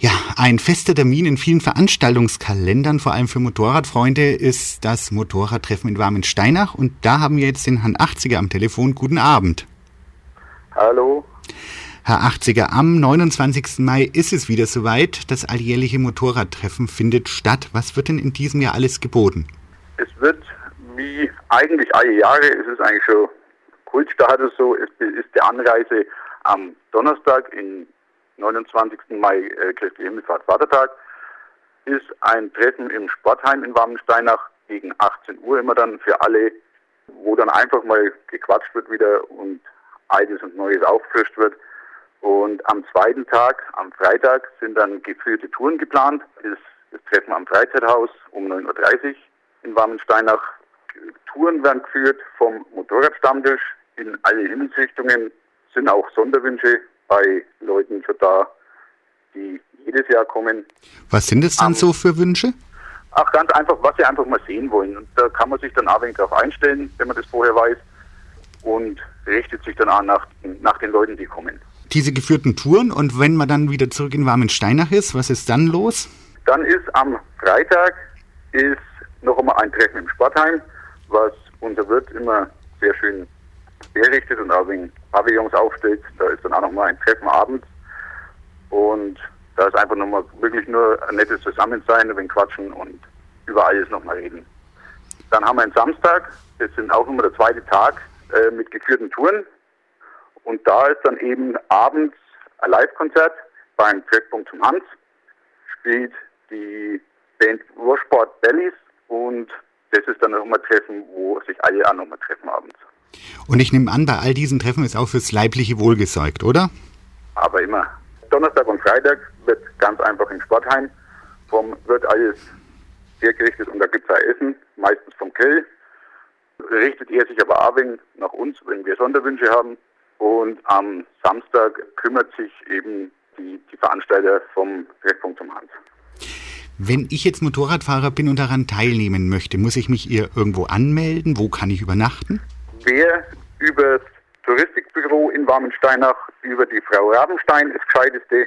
Ja, ein fester Termin in vielen Veranstaltungskalendern, vor allem für Motorradfreunde, ist das Motorradtreffen in Warmensteinach. Und da haben wir jetzt den Herrn Achtziger am Telefon. Guten Abend. Hallo. Herr Achtziger, am 29. Mai ist es wieder soweit. Das alljährliche Motorradtreffen findet statt. Was wird denn in diesem Jahr alles geboten? Es wird wie eigentlich alle Jahre, es ist eigentlich schon Kultstatus so, ist die Anreise am Donnerstag, in 29. Mai, Christi Himmelfahrt, Vatertag, ist ein Treffen im Sportheim in Warmensteinach gegen 18 Uhr immer dann für alle, wo dann einfach mal gequatscht wird wieder und Altes und Neues aufgefrischt wird. Und am zweiten Tag, am Freitag, sind dann geführte Touren geplant. Ist das Treffen am Freizeithaus um 9.30 Uhr in Warmensteinach. Touren werden geführt vom Motorradstammtisch in alle Himmelsrichtungen. Sind auch Sonderwünsche bei Leuten schon da, die jedes Jahr kommen. Was sind es dann so für Wünsche? Ach, ganz einfach, was sie einfach mal sehen wollen. Und da kann man sich dann auch wenig darauf einstellen, wenn man das vorher weiß. Und richtet sich dann auch nach den Leuten, die kommen. Diese geführten Touren, und wenn man dann wieder zurück in Warmensteinach ist, was ist dann los? Dann ist am Freitag noch einmal ein Treffen im Sportheim, was unser Wirt immer sehr schön herrichtet und auch wegen Pavillons aufstellt. Da ist dann auch nochmal ein Treffen abends. Und da ist einfach nochmal wirklich nur ein nettes Zusammensein, ein wenig quatschen und über alles nochmal reden. Dann haben wir einen Samstag, das sind auch nochmal der zweite Tag mit geführten Touren. Und da ist dann eben abends ein Live-Konzert beim Treffpunkt zum Hans. Spielt die Band Warsport Bellies und das ist dann nochmal ein Treffen, wo sich alle auch nochmal treffen abends. Und ich nehme an, bei all diesen Treffen ist auch fürs leibliche Wohl gesorgt, oder? Aber immer. Donnerstag und Freitag wird ganz einfach im Sportheim wird alles hergerichtet und da gibt es auch Essen, meistens vom Grill. Richtet er sich aber auch nach uns, wenn wir Sonderwünsche haben. Und am Samstag kümmert sich eben die Veranstalter vom Treffpunkt zum Hans. Wenn ich jetzt Motorradfahrer bin und daran teilnehmen möchte, muss ich mich hier irgendwo anmelden? Wo kann ich übernachten? Wer über das Touristikbüro in Warmensteinach, über die Frau Rabenstein ist gescheiteste,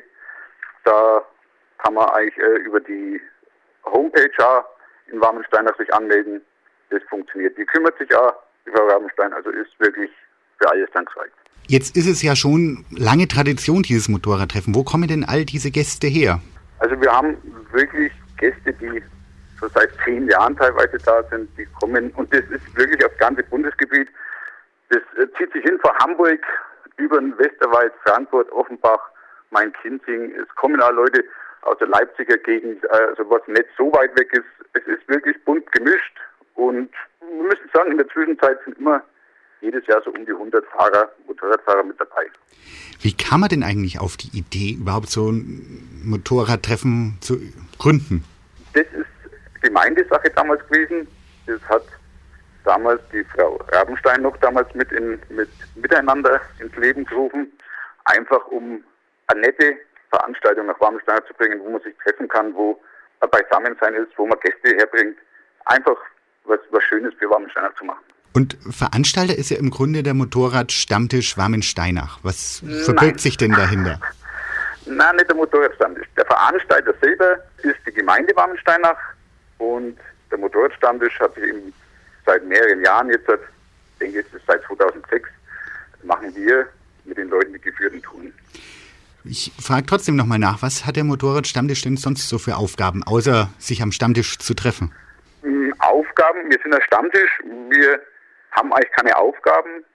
da kann man eigentlich über die Homepage auch in Warmensteinach sich anmelden. Das funktioniert. Die kümmert sich auch, die Frau Rabenstein, also ist wirklich für alles dankbar. Jetzt ist es ja schon lange Tradition, dieses Motorradtreffen. Wo kommen denn all diese Gäste her? Also wir haben wirklich Gäste, die schon seit 10 Jahren teilweise da sind, die kommen, und das ist wirklich aufs ganze Bundesgebiet. Das zieht sich hin von Hamburg über den Westerwald, Frankfurt, Offenbach, Main-Kinzig. Es kommen auch Leute aus der Leipziger Gegend, also was nicht so weit weg ist. Es ist wirklich bunt gemischt und wir müssen sagen, in der Zwischenzeit sind immer jedes Jahr so um die 100 Motorradfahrer mit dabei. Wie kam man denn eigentlich auf die Idee, überhaupt so ein Motorradtreffen zu gründen? Das ist Gemeindesache damals gewesen. Das hat damals die Frau Rabenstein noch damals miteinander ins Leben gerufen, einfach um eine nette Veranstaltung nach Warmensteinach zu bringen, wo man sich treffen kann, wo man beisammen sein ist, wo man Gäste herbringt. Einfach was Schönes für Warmensteinach zu machen. Und Veranstalter ist ja im Grunde der Motorradstammtisch Warmensteinach. Was verbirgt sich denn dahinter? Nein, nicht der Motorradstammtisch. Der Veranstalter selber ist die Gemeinde Warmensteinach und der Motorradstammtisch hat sich eben seit mehreren Jahren, jetzt ich denke, es ist seit 2006, machen wir mit den Leuten die geführten Touren. Ich frage trotzdem nochmal nach, was hat der Motorradstammtisch denn sonst so für Aufgaben, außer sich am Stammtisch zu treffen? Aufgaben, wir sind ein Stammtisch, wir haben eigentlich keine Aufgaben.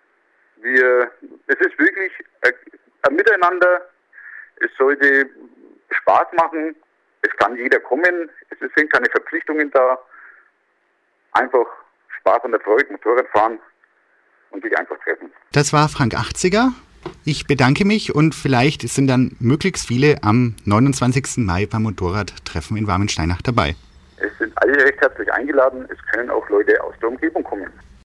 Es ist wirklich ein Miteinander, es sollte Spaß machen, es kann jeder kommen, es sind keine Verpflichtungen da, einfach Spaß an der Freude, Motorradfahren und sich einfach treffen. Das war Frank Achtziger. Ich bedanke mich und vielleicht sind dann möglichst viele am 29. Mai beim Motorradtreffen in Warmensteinach dabei. Es sind alle recht herzlich eingeladen, es können auch Leute aus der Umgebung kommen.